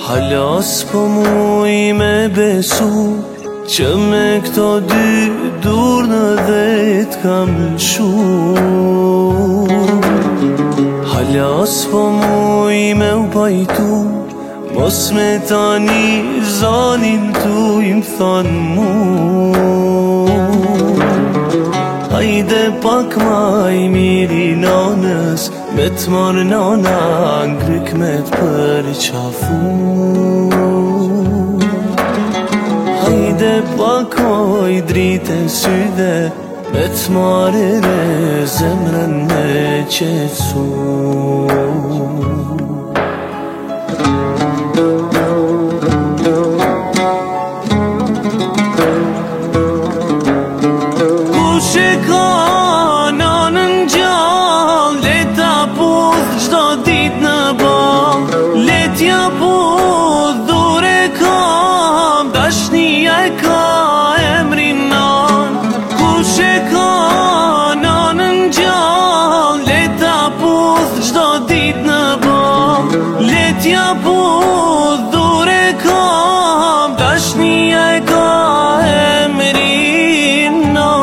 Hala s'po muj me besu që me këto dy durna dhe t'kam lëshu. Hala s'po muj me u pajtu, mos me tani zanin tu im than mu. Hajde pak ma I miri nanës, me t'marrë nana ngryk me t'përqafu. Hajde pak oj drite syve, me t'marrë re zemrën me qetsu. Kushe ka nanën gjall, leta pudh gjdo dit në ball. Letja pudh dure kam, dashnia e ka emrin nan. Kushe ka nanën gjall, leta pudh gjdo dit në ball. Letja pudh dure kam, dashnia e ka emrin nan.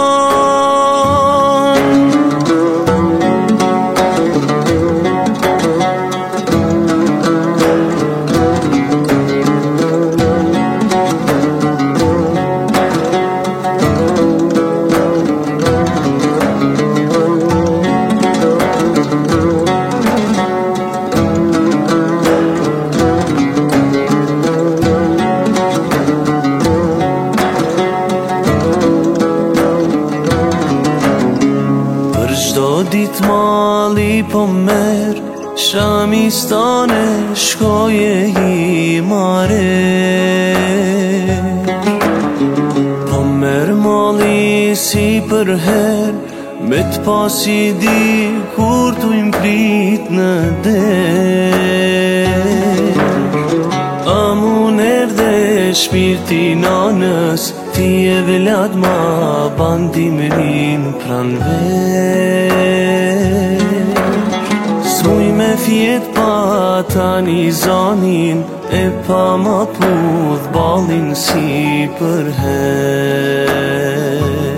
Gjdo dit mali po mer, Shamistane shkoje I mare. Po mer mali si për her, me t'pasi di kur t'u imprit në der. Amun erdhe shpirti nanës, ti e velat ma bandimrin pran ver. S'muj me fjet pa tani zanin, e pa ma pudh balin si për her.